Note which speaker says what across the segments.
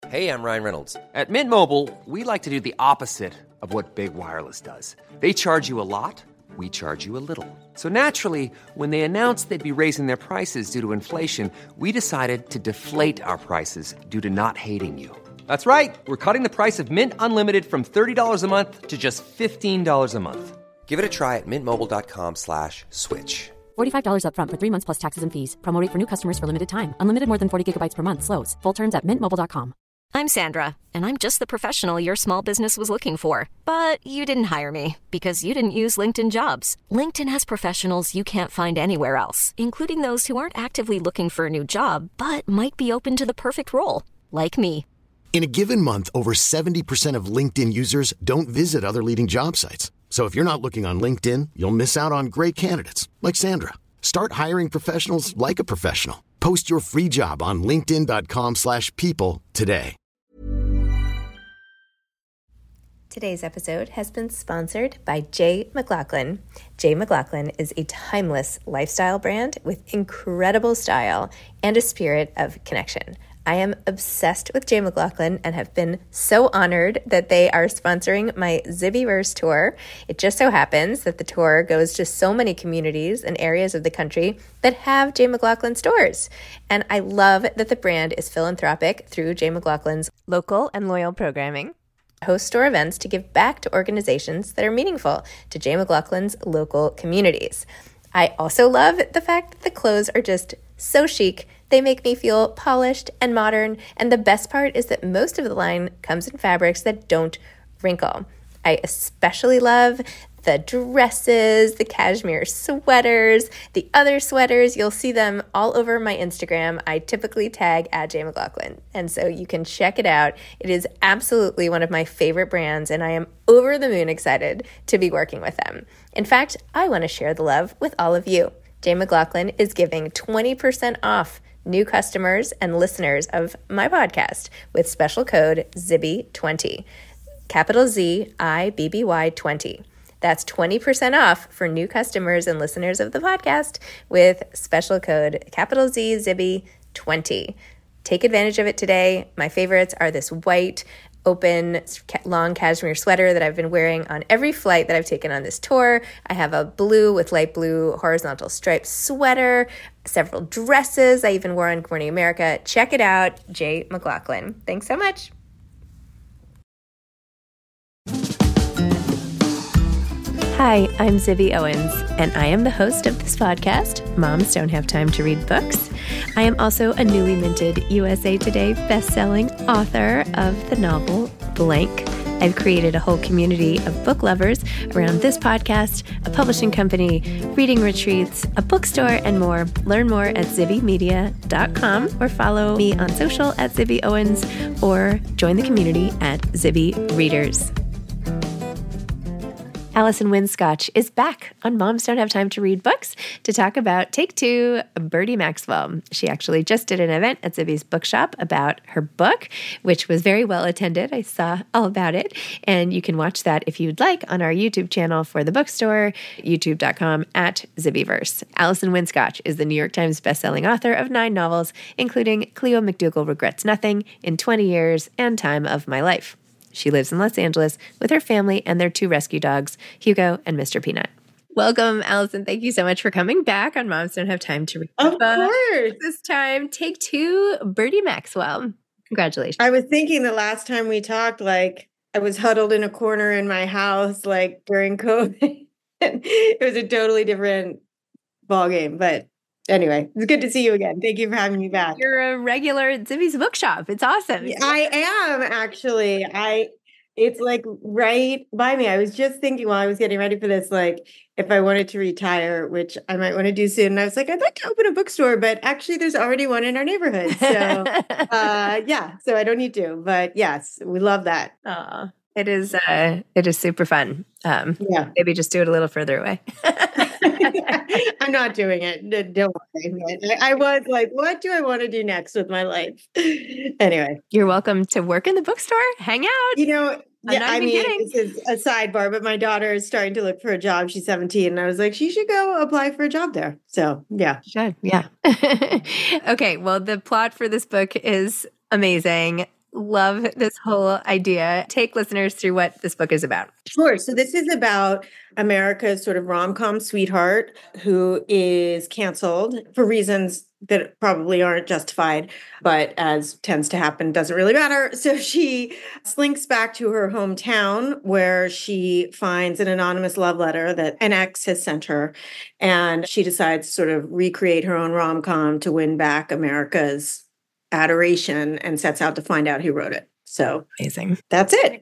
Speaker 1: Hey, I'm Ryan Reynolds. At Mint Mobile, we like to do the opposite of what Big Wireless does. They charge you a lot, we charge you a little. So naturally, when they announced they'd be raising their prices due to inflation, we decided to deflate our prices due to not hating you. That's right. We're cutting the price of Mint Unlimited from $30 a month to just $15 a month. Give it a try at mintmobile.com/switch.
Speaker 2: $45 up front for 3 months plus taxes and fees. Promo rate for new customers for limited time. Unlimited more than 40 gigabytes per month. Slows full terms at mintmobile.com.
Speaker 3: I'm Sandra, and I'm just the professional your small business was looking for. But you didn't hire me because you didn't use LinkedIn Jobs. LinkedIn has professionals you can't find anywhere else, including those who aren't actively looking for a new job, but might be open to the perfect role, like me.
Speaker 4: In a given month, over 70% of LinkedIn users don't visit other leading job sites. So if you're not looking on LinkedIn, you'll miss out on great candidates like Sandra. Start hiring professionals like a professional. Post your free job on linkedin.com/people today.
Speaker 5: Today's episode has been sponsored by J. McLaughlin. J. McLaughlin is a timeless lifestyle brand with incredible style and a spirit of connection. I am obsessed with J. McLaughlin and have been so honored that they are sponsoring my Zibbyverse tour. It just so happens that the tour goes to so many communities and areas of the country that have J. McLaughlin stores. And I love that the brand is philanthropic through J. McLaughlin's local and loyal programming. Host store events to give back to organizations that are meaningful to J. McLaughlin's local communities. I also love the fact that the clothes are just so chic. They make me feel polished and modern, and the best part is that most of the line comes in fabrics that don't wrinkle. I especially love the dresses, the cashmere sweaters, the other sweaters. You'll see them all over my Instagram. I typically tag at J. McLaughlin, and so you can check it out. It is absolutely one of my favorite brands, and I am over the moon excited to be working with them. In fact, I want to share the love with all of you. J. McLaughlin is giving 20% off new customers and listeners of my podcast with special code ZIBBY20, capital ZIBBY 20. That's 20% off for new customers and listeners of the podcast with special code capital Z ZIBBY20. Take advantage of it today. My favorites are this white, open, long cashmere sweater that I've been wearing on every flight that I've taken on this tour. I have a blue with light blue horizontal striped sweater, several dresses I even wore on Good Morning America. Check it out, J. McLaughlin. Thanks so much. Hi, I'm Zibby Owens, and I am the host of this podcast, Moms Don't Have Time to Read Books. I am also a newly minted USA Today bestselling author of the novel Blank. I've created a whole community of book lovers around this podcast, a publishing company, reading retreats, a bookstore, and more. Learn more at zibbymedia.com or follow me on social at Zibby Owens or join the community at Zibby Readers. Allison Winscotch is back on Moms Don't Have Time to Read Books to talk about Take Two, Birdie Maxwell. She actually just did an event at Zibby's bookshop about her book, which was very well attended. I saw all about it. And you can watch that if you'd like on our YouTube channel for the bookstore, youtube.com at Zibbyverse. Allison Winscotch is the New York Times bestselling author of 9 novels, including Cleo McDougall Regrets Nothing, In 20 Years, and Time of My Life. She lives in Los Angeles with her family and their 2 rescue dogs, Hugo and Mr. Peanut. Welcome, Allison. Thank you so much for coming back on Moms Don't Have Time to Read.
Speaker 6: Of course.
Speaker 5: This time, Take Two, Birdie Maxwell. Congratulations.
Speaker 6: I was thinking the last time we talked, like, I was huddled in a corner in my house, like, during COVID. It was a totally different ballgame, but anyway, it's good to see you again. Thank you for having me back.
Speaker 5: You're a regular at Zibby's bookshop. It's awesome.
Speaker 6: I am, actually. It's like right by me. I was just thinking while I was getting ready for this, like, if I wanted to retire, which I might want to do soon. And I was like, I'd like to open a bookstore, but actually there's already one in our neighborhood. So so I don't need to. But yes, we love that.
Speaker 5: It is super fun. Maybe just do it a little further away.
Speaker 6: I'm not doing it. Don't worry. I was like, what do I want to do next with my life? Anyway.
Speaker 5: You're welcome to work in the bookstore, hang out.
Speaker 6: You know, this is a sidebar, but my daughter is starting to look for a job. She's 17. And I was like, she should go apply for a job there. So, yeah.
Speaker 5: Should, yeah. Okay. Well, the plot for this book is amazing. love this whole idea. Take listeners through what this book is about.
Speaker 6: Sure. So this is about America's sort of rom-com sweetheart who is canceled for reasons that probably aren't justified, but as tends to happen, doesn't really matter. So she slinks back to her hometown where she finds an anonymous love letter that an ex has sent her. And she decides to sort of recreate her own rom-com to win back America's adoration and sets out to find out who wrote it. So
Speaker 5: amazing.
Speaker 6: That's it.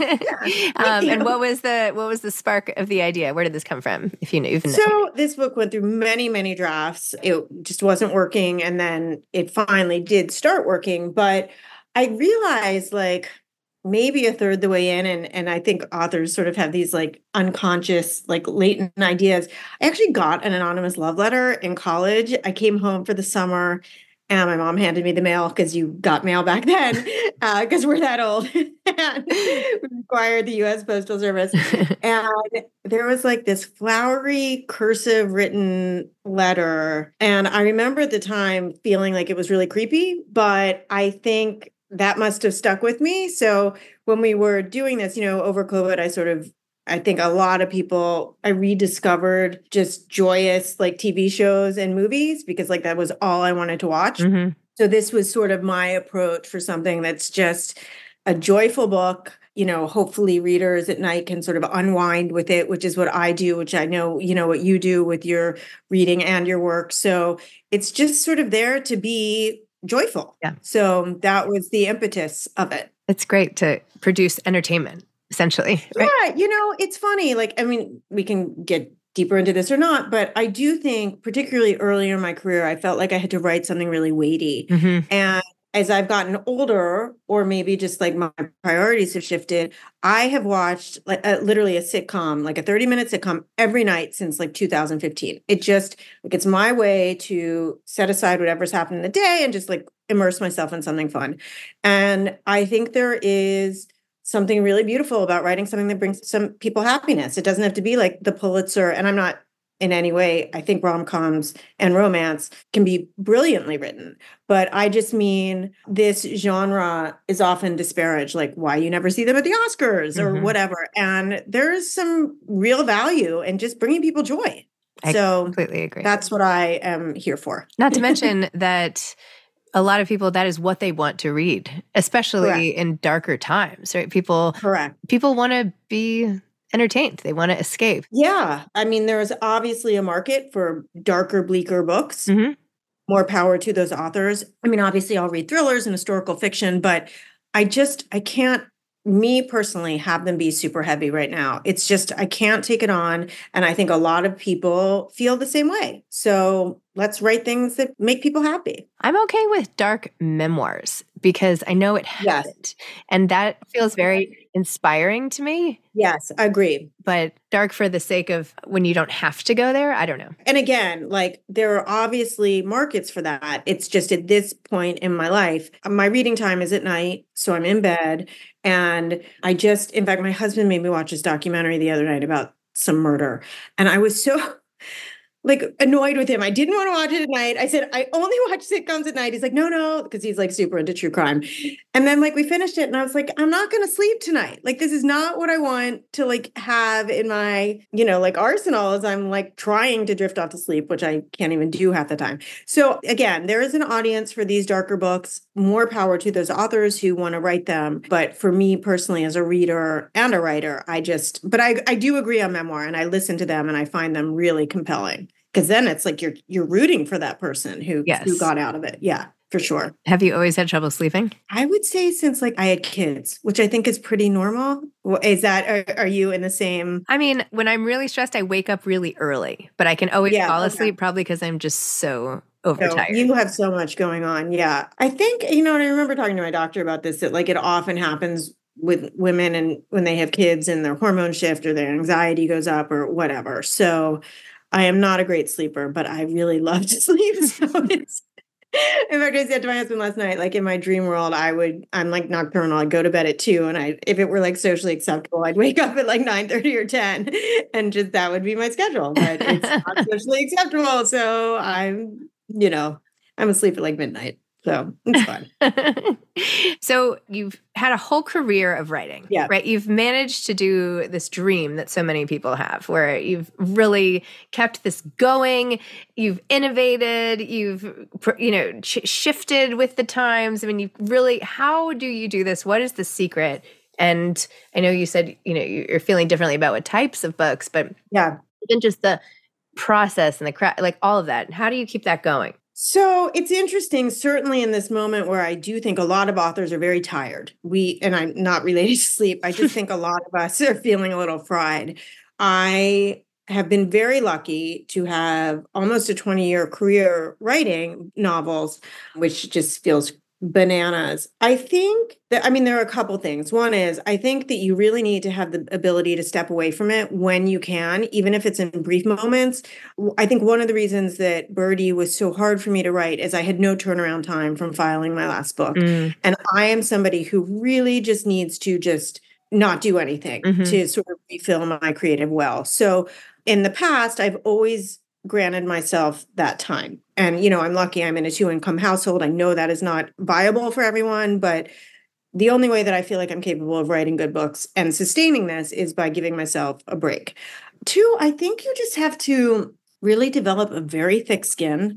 Speaker 5: And what was the spark of the idea? Where did this come from? If you know.
Speaker 6: So this book went through many, many drafts. It just wasn't working. And then it finally did start working. But I realized like maybe a third the way in, and I think authors sort of have these like unconscious, like latent ideas. I actually got an anonymous love letter in college. I came home for the summer. And my mom handed me the mail because you got mail back then, because we're that old. And we required the U.S. Postal Service. And there was like this flowery, cursive written letter. And I remember at the time feeling like it was really creepy, but I think that must have stuck with me. So when we were doing this, over COVID, I think a lot of people, I rediscovered just joyous like TV shows and movies because like that was all I wanted to watch. Mm-hmm. So this was sort of my approach for something that's just a joyful book. Hopefully readers at night can sort of unwind with it, which is what I do, which I know, what you do with your reading and your work. So it's just sort of there to be joyful. Yeah. So that was the impetus of it.
Speaker 5: It's great to produce entertainment. Essentially. Right?
Speaker 6: Yeah, it's funny. Like, I mean, we can get deeper into this or not, but I do think particularly earlier in my career, I felt like I had to write something really weighty. Mm-hmm. And as I've gotten older, or maybe just like my priorities have shifted, I have watched like literally a sitcom, like a 30-minute sitcom every night since like 2015. It just like, it's my way to set aside whatever's happened in the day and just like immerse myself in something fun. And I think there is something really beautiful about writing something that brings some people happiness. It doesn't have to be like the Pulitzer, and I'm not in any way, I think rom-coms and romance can be brilliantly written, but I just mean this genre is often disparaged, like why you never see them at the Oscars or whatever. And there's some real value in just bringing people joy.
Speaker 5: I completely agree.
Speaker 6: That's what I am here for.
Speaker 5: Not to mention that a lot of people, that is what they want to read, especially in darker times, right? People want to be entertained. They want to escape.
Speaker 6: Yeah. I mean, there is obviously a market for darker, bleaker books. Mm-hmm. More power to those authors. I mean, obviously I'll read thrillers and historical fiction, but I can't, me personally, have them be super heavy right now. It's just, I can't take it on. And I think a lot of people feel the same way. So let's write things that make people happy.
Speaker 5: I'm okay with dark memoirs because I know it happened. Yes. And that feels very inspiring to me.
Speaker 6: Yes, I agree.
Speaker 5: But dark for the sake of when you don't have to go there, I don't know.
Speaker 6: And again, like there are obviously markets for that. It's just at this point in my life, my reading time is at night. So I'm in bed. And in fact, my husband made me watch this documentary the other night about some murder. And I was so like annoyed with him. I didn't want to watch it at night. I said, I only watch sitcoms at night. He's like, no, because he's like super into true crime. And then like we finished it and I was like, I'm not going to sleep tonight. Like, this is not what I want to like have in my, like arsenal as I'm like trying to drift off to sleep, which I can't even do half the time. So again, there is an audience for these darker books, more power to those authors who want to write them. But for me personally, as a reader and a writer, I do agree on memoir and I listen to them and I find them really compelling. Because then it's like you're rooting for that person who got out of it. Yeah, for sure.
Speaker 5: Have you always had trouble sleeping?
Speaker 6: I would say since like I had kids, which I think is pretty normal. Is that, are you in the same?
Speaker 5: I mean, when I'm really stressed, I wake up really early, but I can always fall asleep probably because I'm just so overtired.
Speaker 6: So you have so much going on. Yeah. I think, and I remember talking to my doctor about this, that like it often happens with women and when they have kids and their hormones shift or their anxiety goes up or whatever. So I am not a great sleeper, but I really love to sleep. So it's, in fact, I said to my husband last night, like in my dream world, I'm like nocturnal. I'd go to bed at 2 and if it were like socially acceptable, I'd wake up at like 9:30 or 10 and just, that would be my schedule, but it's not socially acceptable. So I'm asleep at like midnight. So it's fun.
Speaker 5: So you've had a whole career of writing,
Speaker 6: Yeah.
Speaker 5: right? You've managed to do this dream that so many people have, where you've really kept this going. You've innovated. You've, shifted with the times. I mean, how do you do this? What is the secret? And I know you said, you're feeling differently about what types of books, but
Speaker 6: Yeah.
Speaker 5: even just the process and the craft, like all of that. How do you keep that going?
Speaker 6: So it's interesting, certainly in this moment where I do think a lot of authors are very tired. And I'm not related to sleep. I just think a lot of us are feeling a little fried. I have been very lucky to have almost a 20-year career writing novels, which just feels bananas. I think that, there are a couple things. One is, I think that you really need to have the ability to step away from it when you can, even if it's in brief moments. I think one of the reasons that Birdie was so hard for me to write is I had no turnaround time from filing my last book. And I am somebody who really just needs to just not do anything to sort of refill my creative well. So in the past, I've always granted myself that time. And, I'm lucky I'm in a 2-income household. I know that is not viable for everyone, but the only way that I feel like I'm capable of writing good books and sustaining this is by giving myself a break. 2, I think you just have to really develop a very thick skin.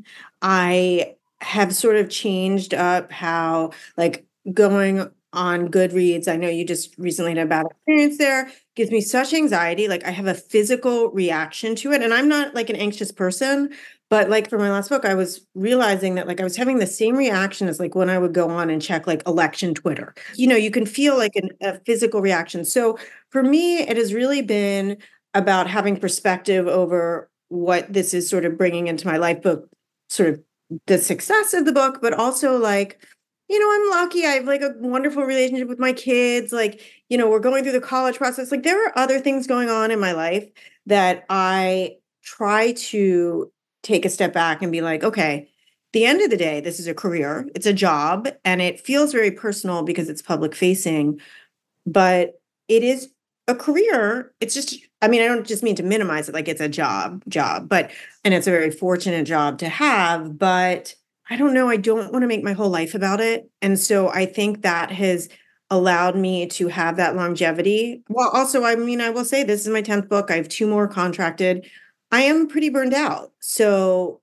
Speaker 6: I have sort of changed up how, going on Goodreads, I know you just recently had a bad experience there, gives me such anxiety. I have a physical reaction to it. And I'm not an anxious person, but for my last book, I was realizing that I was having the same reaction as when I would go on and check election Twitter. You can feel a physical reaction. So for me, it has really been about having perspective over what this is sort of bringing into my life, book, sort of the success of the book, but also I'm lucky. I have a wonderful relationship with my kids. We're going through the college process. There are other things going on in my life that I try to take a step back and be okay, at the end of the day, this is a career. It's a job, and it feels very personal because it's public facing, but it is a career. It's just, I don't just mean to minimize it. It's a job, but, and it's a very fortunate job to have, but I don't know. I don't want to make my whole life about it. And so I think that has allowed me to have that longevity. Well, also, I will say this is my 10th book. I have 2 more contracted. I am pretty burned out. So,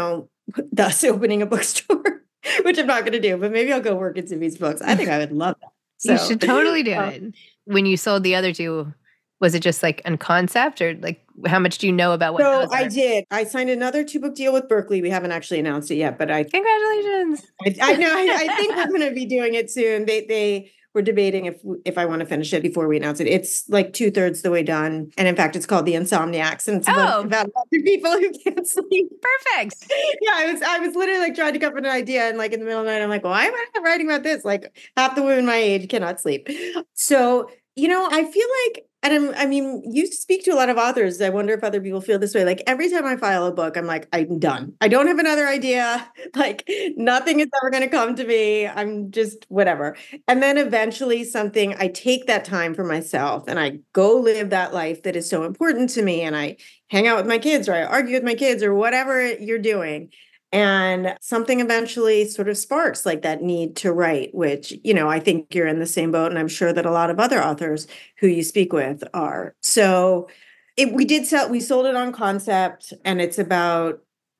Speaker 6: thus opening a bookstore, which I'm not going to do, but maybe I'll go work in Zibby's books. I think I would love that. So,
Speaker 5: you should totally do it. When you sold the other 2, was it just on concept, or how much do you know about what?
Speaker 6: So I did. I signed another 2-book deal with Berkeley. We haven't actually announced it yet, but
Speaker 5: Congratulations.
Speaker 6: I know. I think we're going to be doing it soon. They were debating if I want to finish it before we announce it. It's 2/3 the way done, and in fact, it's called The Insomniacs, and it's about other people who can't sleep.
Speaker 5: Perfect.
Speaker 6: Yeah, I was literally trying to come up with an idea, and in the middle of the night, I'm why am I not writing about this? Half the women my age cannot sleep. So I feel and you speak to a lot of authors. I wonder if other people feel this way. Every time I file a book, I'm I'm done. I don't have another idea. Nothing is ever going to come to me. I'm just whatever. And then eventually I take that time for myself and I go live that life that is so important to me. And I hang out with my kids, or I argue with my kids, or whatever you're doing. And something eventually sort of sparks that need to write, which, I think you're in the same boat. And I'm sure that a lot of other authors who you speak with are. So we sold it on concept, and it's about,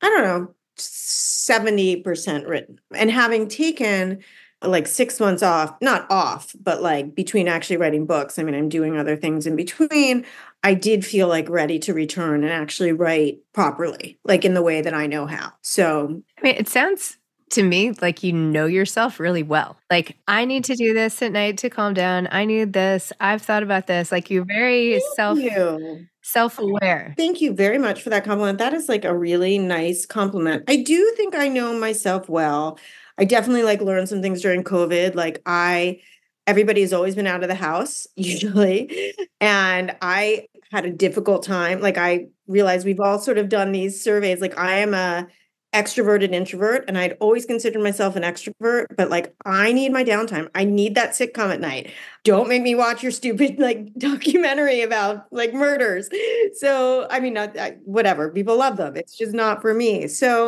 Speaker 6: 70% written. And having taken 6 months off, not off, but between actually writing books, I'm doing other things in between. I did feel ready to return and actually write properly, in the way that I know how. So,
Speaker 5: it sounds to me like you know yourself really well. I need to do this at night to calm down. I need this. I've thought about this. You're very self-aware.
Speaker 6: Thank you very much for that compliment. That is a really nice compliment. I do think I know myself well. I definitely learned some things during COVID. Everybody has always been out of the house usually. And I had a difficult time. I realized we've all sort of done these surveys. I am a extroverted introvert, and I'd always considered myself an extrovert, but I need my downtime. I need that sitcom at night. Don't make me watch your stupid documentary about murders. So, whatever. People love them. It's just not for me. So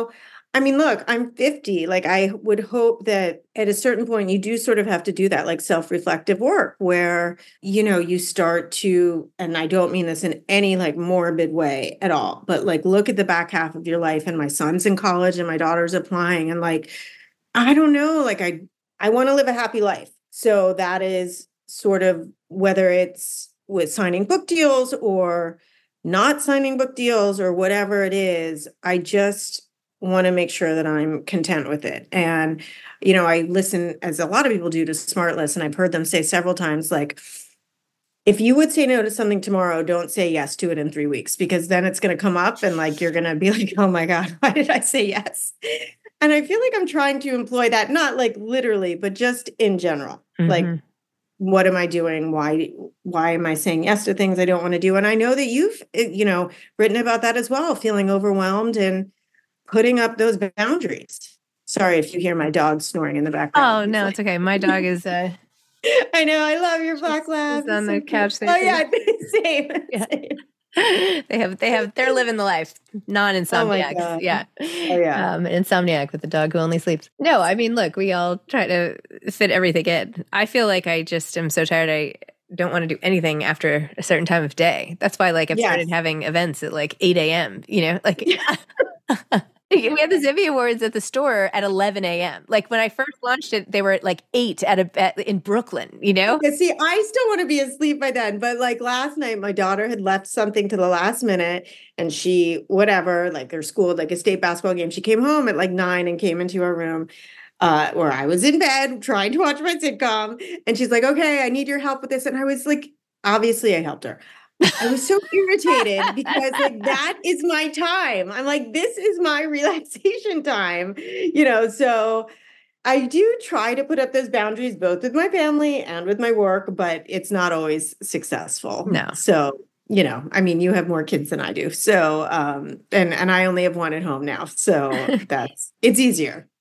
Speaker 6: I mean, look, I'm 50. Like, I would hope that at a certain point, you do sort of have to do that, like self-reflective work where, you start to, and I don't mean this in any like morbid way at all, but like look at the back half of your life, and my son's in college and my daughter's applying, and like, I don't know, like I want to live a happy life. So that is sort of whether it's with signing book deals or not signing book deals or whatever it is, I just want to make sure that I'm content with it. And, I listen, as a lot of people do, to SmartLess, and I've heard them say several times, like, if you would say no to something tomorrow, don't say yes to it in 3 weeks, because then it's going to come up and like, you're going to be like, oh my God, why did I say yes? And I feel like I'm trying to employ that, not like literally, but just in general.
Speaker 5: Mm-hmm.
Speaker 6: Like, what am I doing? Why am I saying yes to things I don't want to do? And I know that you've, written about that as well, feeling overwhelmed and putting up those boundaries. Sorry if you hear my dog snoring in the background.
Speaker 5: Oh, no, it's okay. My dog is
Speaker 6: I know, I love your black lab.
Speaker 5: on the couch there.
Speaker 6: Oh yeah, same.
Speaker 5: Yeah.
Speaker 6: Same.
Speaker 5: They're living the life, non-insomniacs.
Speaker 6: Oh
Speaker 5: yeah.
Speaker 6: Oh yeah.
Speaker 5: An insomniac with a dog who only sleeps. No, I mean, look, we all try to fit everything in. I feel like I just am so tired. I don't want to do anything after a certain time of day. That's why, like, I've started having events at like 8 a.m., like we had the Zibby Awards at the store at 11 a.m. Like when I first launched it, they were at like 8 in Brooklyn,
Speaker 6: Yeah, see, I still want to be asleep by then. But like last night, my daughter had left something to the last minute, and she, whatever, like their school, like a state basketball game. She came home at like 9 and came into our room where I was in bed trying to watch my sitcom. And she's like, okay, I need your help with this. And I was like, obviously I helped her. I was so irritated because like that is my time. I'm like, this is my relaxation time, so I do try to put up those boundaries both with my family and with my work, but it's not always successful.
Speaker 5: No.
Speaker 6: So, I mean, you have more kids than I do. So, and I only have one at home now. So it's easier.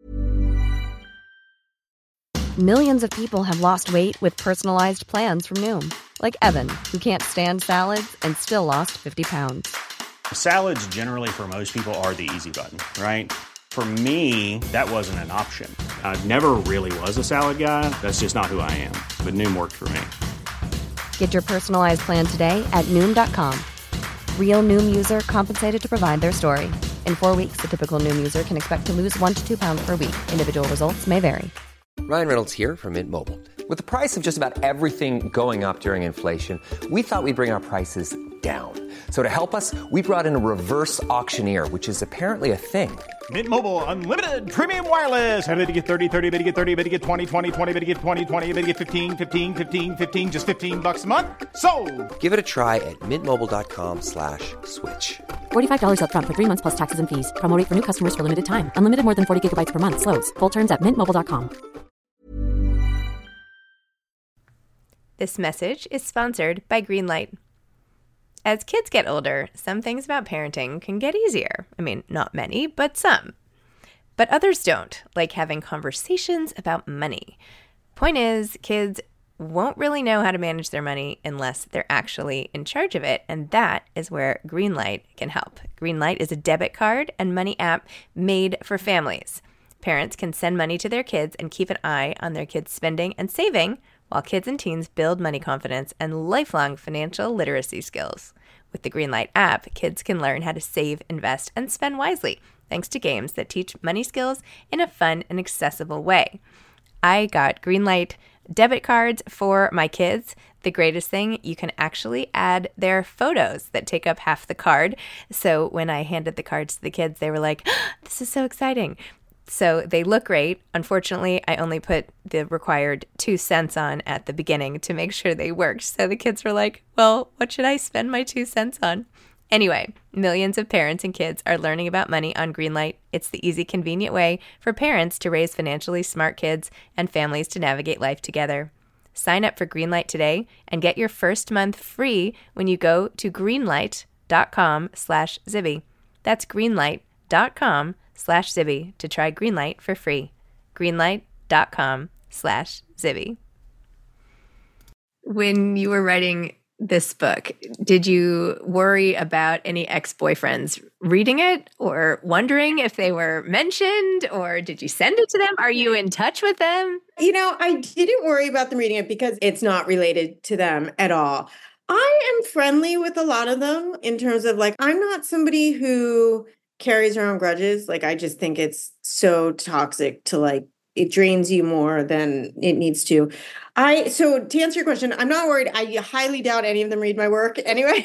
Speaker 2: Millions of people have lost weight with personalized plans from Noom. Like Evan, who can't stand salads and still lost 50 pounds.
Speaker 7: Salads generally for most people are the easy button, right? For me, that wasn't an option. I never really was a salad guy. That's just not who I am. But Noom worked for me.
Speaker 2: Get your personalized plan today at Noom.com. Real Noom user compensated to provide their story. In 4 weeks, the typical Noom user can expect to lose 1 to 2 pounds per week. Individual results may vary.
Speaker 1: Ryan Reynolds here from Mint Mobile. With the price of just about everything going up during inflation, we thought we'd bring our prices down. So to help us, we brought in a reverse auctioneer, which is apparently a thing.
Speaker 8: Mint Mobile Unlimited Premium Wireless. How to get 30, 30, bit to get 30, bit to get 20, 20, 20, bit to get 20, 20, bit to get 15, 15, 15, 15, just $15 a month? Sold!
Speaker 1: Give it a try at mintmobile.com/switch.
Speaker 2: $45 up front for 3 months plus taxes and fees. Promo rate for new customers for limited time. Unlimited more than 40 gigabytes per month. Slows full terms at mintmobile.com.
Speaker 5: This message is sponsored by Greenlight. As kids get older, some things about parenting can get easier. I mean, not many, but some. But others don't, like having conversations about money. Point is, kids won't really know how to manage their money unless they're actually in charge of it, and that is where Greenlight can help. Greenlight is a debit card and money app made for families. Parents can send money to their kids and keep an eye on their kids' spending and saving, while kids and teens build money confidence and lifelong financial literacy skills. With the Greenlight app, kids can learn how to save, invest, and spend wisely, thanks to games that teach money skills in a fun and accessible way. I got Greenlight debit cards for my kids. The greatest thing, you can actually add their photos that take up half the card. So when I handed the cards to the kids, they were like, oh, this is so exciting. So they look great. Unfortunately, I only put the required 2 cents on at the beginning to make sure they worked. So the kids were like, well, what should I spend my 2 cents on? Anyway, millions of parents and kids are learning about money on Greenlight. It's the easy, convenient way for parents to raise financially smart kids and families to navigate life together. Sign up for Greenlight today and get your first month free when you go to greenlight.com/Zibby. That's greenlight.com/Zibby to try Greenlight for free. Greenlight.com/Zibby. When you were writing this book, did you worry about any ex-boyfriends reading it or wondering if they were mentioned, or did you send it to them? Are you in touch with them?
Speaker 6: I didn't worry about them reading it because it's not related to them at all. I am friendly with a lot of them in terms of like, I'm not somebody who carries her own grudges. Like, I just think it's so toxic to like, it drains you more than it needs to. So to answer your question, I'm not worried. I highly doubt any of them read my work anyway.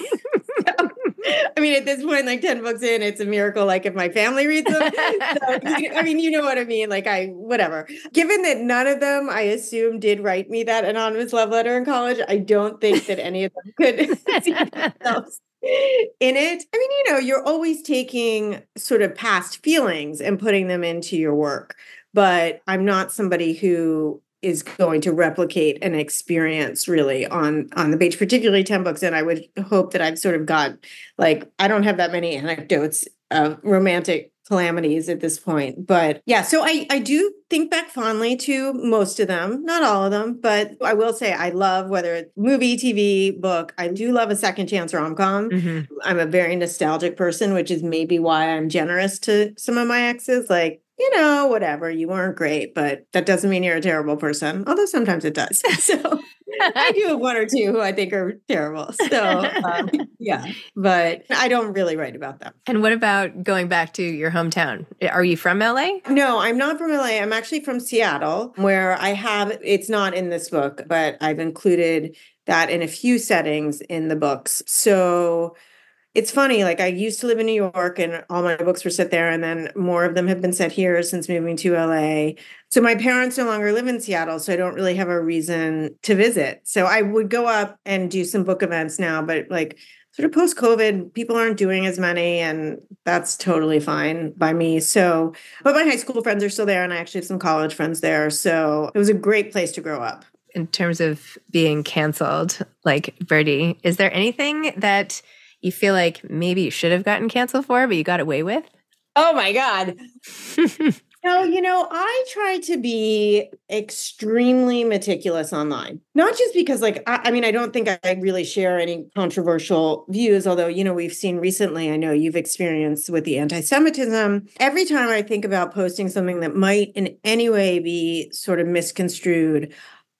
Speaker 6: I mean, at this point, like 10 books in, it's a miracle. Like if my family reads them. You know what I mean? Like whatever. Given that none of them, I assume, did write me that anonymous love letter in college, I don't think that any of them could see themselves in it. I mean, you're always taking sort of past feelings and putting them into your work. But I'm not somebody who is going to replicate an experience really on the page, particularly 10 books. And I would hope that I've sort of got, like, I don't have that many anecdotes of romantic calamities at this point. But yeah, so I do think back fondly to most of them, not all of them, but I will say I love, whether it's movie, TV, book, I do love a second chance rom-com. Mm-hmm. I'm a very nostalgic person, which is maybe why I'm generous to some of my exes. Like, whatever, you weren't great, but that doesn't mean you're a terrible person. Although sometimes it does. So I do have one or two who I think are terrible. So yeah, but I don't really write about them.
Speaker 5: And what about going back to your hometown? Are you from LA?
Speaker 6: No, I'm not from LA. I'm actually from Seattle, where it's not in this book, but I've included that in a few settings in the books. So it's funny, like I used to live in New York and all my books were set there, and then more of them have been set here since moving to LA. So my parents no longer live in Seattle, so I don't really have a reason to visit. So I would go up and do some book events now, but like sort of post-COVID, people aren't doing as many, and that's totally fine by me. So, but my high school friends are still there, and I actually have some college friends there. So it was a great place to grow up.
Speaker 5: In terms of being canceled, like Birdie, is there anything that you feel like maybe you should have gotten canceled for, but you got away with?
Speaker 6: Oh my God. No, I try to be extremely meticulous online. Not just because I don't think I really share any controversial views, although, we've seen recently, I know you've experienced with the anti-Semitism. Every time I think about posting something that might in any way be sort of misconstrued,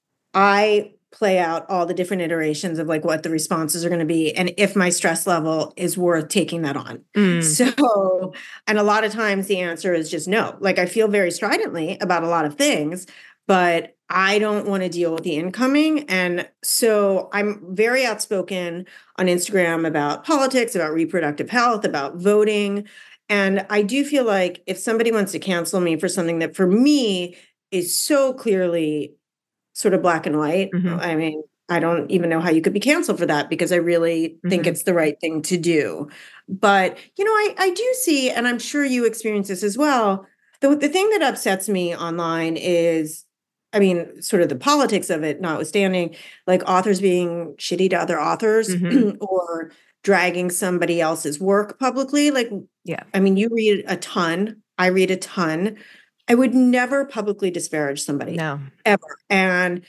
Speaker 6: I play out all the different iterations of like what the responses are going to be and if my stress level is worth taking that on. So, and a lot of times the answer is just no. Like I feel very stridently about a lot of things, but I don't want to deal with the incoming. And so I'm very outspoken on Instagram about politics, about reproductive health, about voting. And I do feel like if somebody wants to cancel me for something that for me is so clearly sort of black and white. Mm-hmm. I mean, I don't even know how you could be canceled for that because I really think it's the right thing to do. But, I do see, and I'm sure you experience this as well, the thing that upsets me online is, sort of the politics of it notwithstanding, like authors being shitty to other authors or dragging somebody else's work publicly. Like, yeah, you read a ton. I read a ton. I would never publicly disparage somebody. No. Ever. And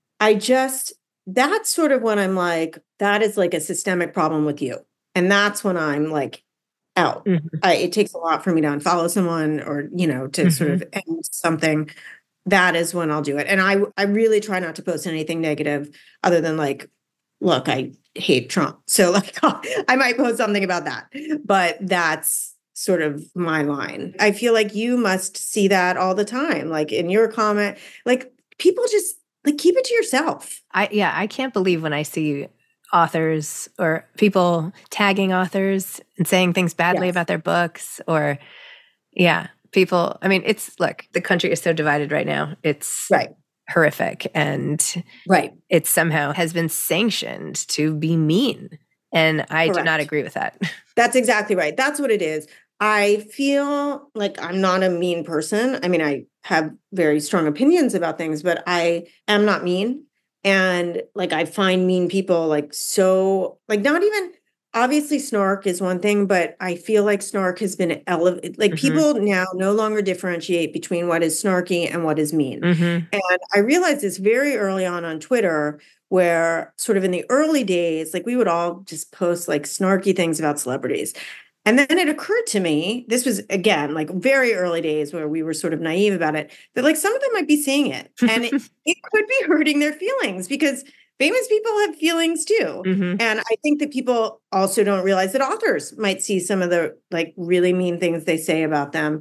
Speaker 6: that's sort of when I'm like, that is like a systemic problem with you. And that's when I'm like out. It takes a lot for me to unfollow someone or, to sort of end something. That is when I'll do it. And I really try not to post anything negative other than like, look, I hate Trump. So like, I might post something about that, but that's sort of my line. I feel like you must see that all the time. Like in your comment, like people just like keep it to yourself.
Speaker 5: I can't believe when I see authors or people tagging authors and saying things badly about their books or people. Look, the country is so divided right now. It's horrific. And it somehow has been sanctioned to be mean. And I do not agree with that.
Speaker 6: That's exactly right. That's what it is. I feel like I'm not a mean person. I have very strong opinions about things, but I am not mean. And like, I find mean people like so, like not even, obviously snark is one thing, but I feel like snark has been elevated. Like people now no longer differentiate between what is snarky and what is mean. And I realized this very early on Twitter, where sort of in the early days, like we would all just post like snarky things about celebrities. And then it occurred to me, this was again, like very early days where we were sort of naive about it, that like some of them might be saying it and it could be hurting their feelings because famous people have feelings too. And I think that people also don't realize that authors might see some of the like really mean things they say about them.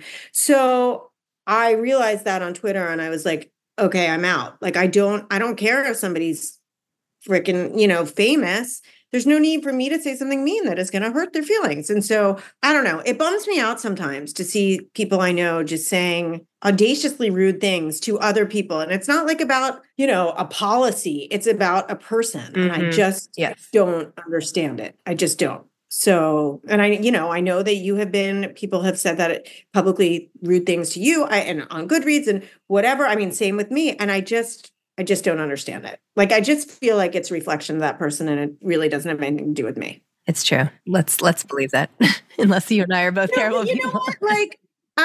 Speaker 6: So I realized that on Twitter and I was like, okay, I'm out. Like, I don't care if somebody's freaking, famous. There's no need for me to say something mean that is going to hurt their feelings. And so I don't know. It bums me out sometimes to see people I know just saying audaciously rude things to other people. And it's not like about, a policy. It's about a person. And I just don't understand it. I just don't. So, and I know that people have said that publicly rude things to you and on Goodreads and whatever. I mean, same with me. And I just don't understand it. Like, I just feel like it's a reflection of that person and it really doesn't have anything to do with me.
Speaker 5: It's true. Let's believe that. Unless you and I are both terrible people.
Speaker 6: You know what? Like,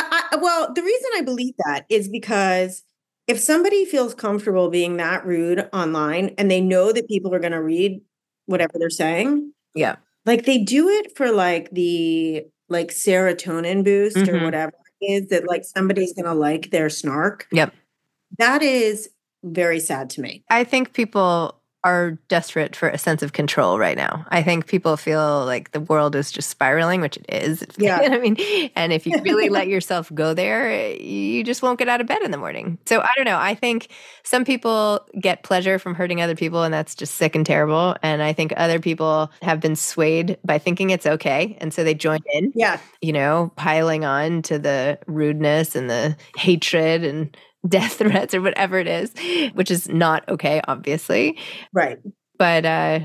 Speaker 6: well, the reason I believe that is because if somebody feels comfortable being that rude online and they know that people are going to read whatever they're saying.
Speaker 5: Yeah.
Speaker 6: Like they do it for like the like serotonin boost or whatever it is that like somebody's going to like their snark.
Speaker 5: Yep.
Speaker 6: That is very sad to me.
Speaker 5: I think people are desperate for a sense of control right now. I think people feel like the world is just spiraling, which it is.
Speaker 6: Yeah.
Speaker 5: I mean, and if you really let yourself go there, you just won't get out of bed in the morning. So I don't know. I think some people get pleasure from hurting other people, and that's just sick and terrible. And I think other people have been swayed by thinking it's okay. And so they join in, piling on to the rudeness and the hatred and death threats or whatever it is, which is not okay, obviously.
Speaker 6: Right.
Speaker 5: But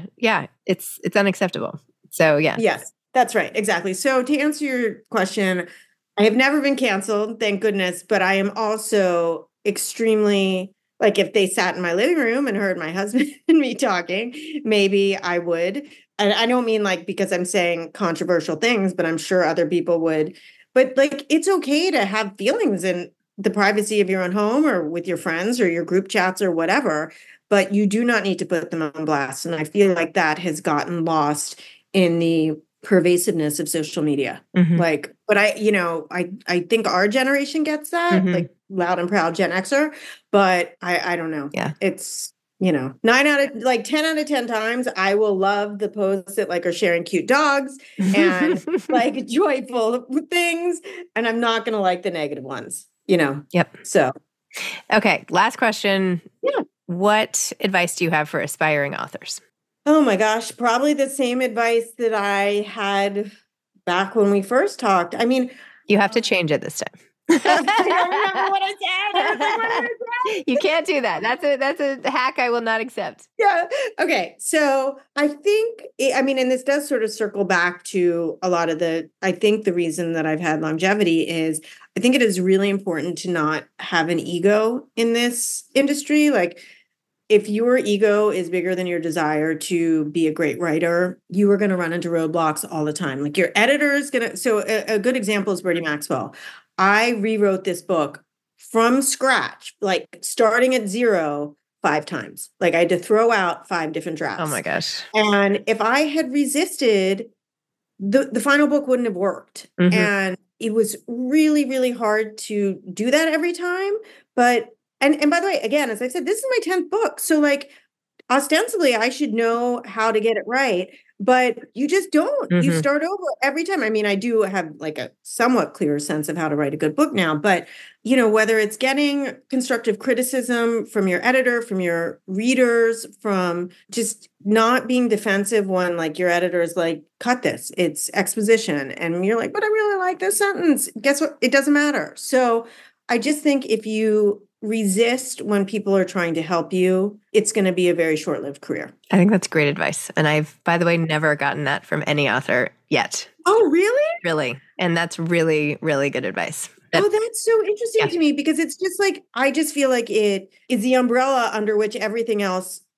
Speaker 5: it's unacceptable. So yeah.
Speaker 6: Yes, that's right. Exactly. So to answer your question, I have never been canceled, thank goodness, but I am also extremely, like if they sat in my living room and heard my husband and me talking, maybe I would. And I don't mean like because I'm saying controversial things, but I'm sure other people would. But like, it's okay to have feelings in the privacy of your own home or with your friends or your group chats or whatever, but you do not need to put them on blast. And I feel like that has gotten lost in the pervasiveness of social media. Like, but I think our generation gets that, like loud and proud Gen Xer, but I don't know.
Speaker 5: Yeah.
Speaker 6: It's, 10 out of 10 times, I will love the posts that like are sharing cute dogs and like joyful things. And I'm not going to like the negative ones.
Speaker 5: Yep.
Speaker 6: So,
Speaker 5: okay. Last question.
Speaker 6: Yeah.
Speaker 5: What advice do you have for aspiring authors?
Speaker 6: Oh my gosh, probably the same advice that I had back when we first talked. I mean,
Speaker 5: you have to change it this time.
Speaker 6: I don't remember what I said.
Speaker 5: You can't do that. That's a hack I will not accept.
Speaker 6: Yeah. Okay. So I think, and this does sort of circle back to a lot of I think the reason that I've had longevity is I think it is really important to not have an ego in this industry. Like if your ego is bigger than your desire to be a great writer, you are going to run into roadblocks all the time. Like your editor is going to, so a good example is Bertie Maxwell. I rewrote this book from scratch, like starting at 0 5 times. Like I had to throw out 5 different drafts.
Speaker 5: Oh my gosh.
Speaker 6: And if I had resisted, the final book wouldn't have worked. And it was really, really hard to do that every time. But, and by the way, again, as I said, this is my 10th book. So like ostensibly I should know how to get it right. But you just don't. You start over every time. I mean, I do have like a somewhat clearer sense of how to write a good book now. But, whether it's getting constructive criticism from your editor, from your readers, from just not being defensive when like your editor is like, cut this, it's exposition. And you're like, but I really like this sentence. Guess what? It doesn't matter. So I just think if you resist when people are trying to help you, it's going to be a very short-lived career.
Speaker 5: I think that's great advice. And I've, by the way, never gotten that from any author yet.
Speaker 6: Oh, really?
Speaker 5: Really. And that's really, really good advice.
Speaker 6: That's so interesting to me because it's just like, I just feel like it is the umbrella under which everything else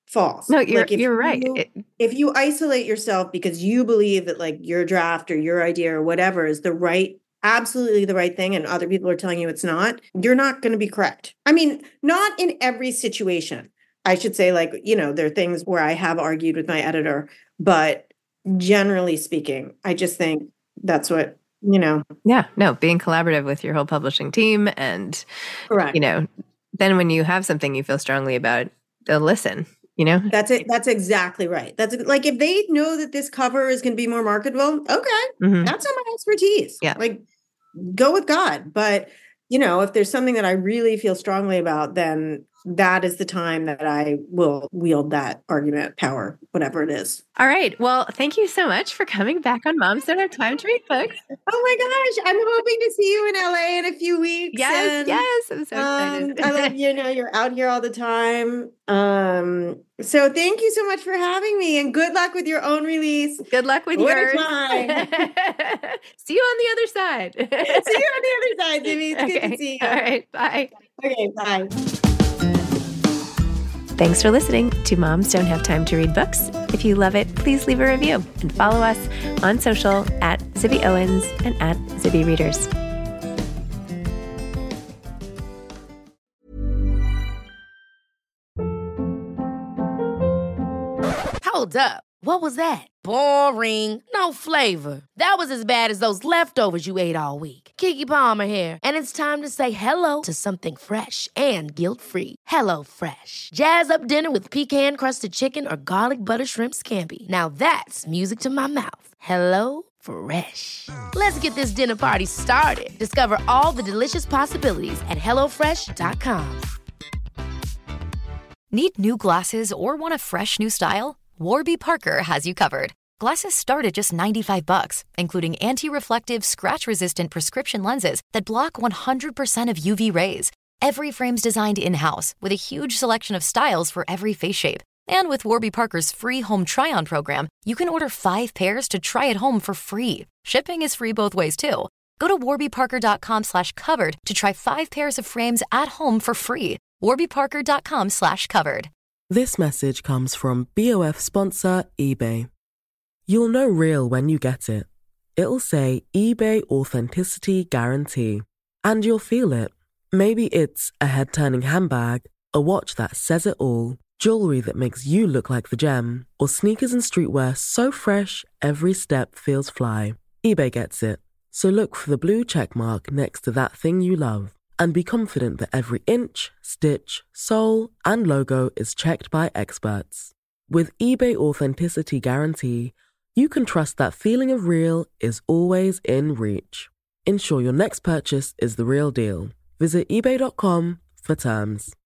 Speaker 6: false.
Speaker 5: No,
Speaker 6: Like,
Speaker 5: you're right.
Speaker 6: If you isolate yourself because you believe that like your draft or your idea or whatever is absolutely the right thing, and other people are telling you it's not, you're not going to be correct. I mean, not in every situation. I should say, like, there are things where I have argued with my editor, but generally speaking, I just think that's what,
Speaker 5: Yeah, no, being collaborative with your whole publishing team and,
Speaker 6: correct.
Speaker 5: Then when you have something you feel strongly about, they'll listen.
Speaker 6: That's it. That's exactly right. That's like, if they know that this cover is going to be more marketable, okay, that's not my expertise.
Speaker 5: Yeah.
Speaker 6: Like, go with God. But, if there's something that I really feel strongly about, then that is the time that I will wield that argument power, whatever it is.
Speaker 5: All right. Well, thank you so much for coming back on Moms Don't Have Time to Read Books.
Speaker 6: Oh my gosh. I'm hoping to see you in LA in a few weeks.
Speaker 5: Yes. I'm so excited.
Speaker 6: I love, you're out here all the time. So thank you so much for having me, and good luck with your own release.
Speaker 5: Good luck with
Speaker 6: what
Speaker 5: yours.
Speaker 6: A time.
Speaker 5: See you on the other side.
Speaker 6: See you on the other side, Jimmy. It's good to see you.
Speaker 5: All right. Bye.
Speaker 6: Okay. Bye.
Speaker 5: Thanks for listening to Moms Don't Have Time to Read Books. If you love it, please leave a review and follow us on social at Zibby Owens and at Zibby Readers.
Speaker 9: Hold up. What was that? Boring. No flavor. That was as bad as those leftovers you ate all week. Keke Palmer here. And it's time to say hello to something fresh and guilt-free. Hello Fresh. Jazz up dinner with pecan-crusted chicken or garlic butter shrimp scampi. Now that's music to my mouth. Hello Fresh. Let's get this dinner party started. Discover all the delicious possibilities at HelloFresh.com.
Speaker 10: Need new glasses or want a fresh new style? Warby Parker has you covered. Glasses start at just $95, including anti-reflective, scratch-resistant prescription lenses that block 100% of UV rays. Every frame's designed in-house with a huge selection of styles for every face shape. And with Warby Parker's free home try-on program, you can order 5 pairs to try at home for free. Shipping is free both ways, too. Go to warbyparker.com/covered to try 5 pairs of frames at home for free. warbyparker.com/covered.
Speaker 11: This message comes from BOF sponsor eBay. You'll know real when you get it. It'll say eBay Authenticity Guarantee. And you'll feel it. Maybe it's a head-turning handbag, a watch that says it all, jewelry that makes you look like the gem, or sneakers and streetwear so fresh every step feels fly. eBay gets it. So look for the blue check mark next to that thing you love. And be confident that every inch, stitch, sole, and logo is checked by experts. With eBay Authenticity Guarantee, you can trust that feeling of real is always in reach. Ensure your next purchase is the real deal. Visit eBay.com for terms.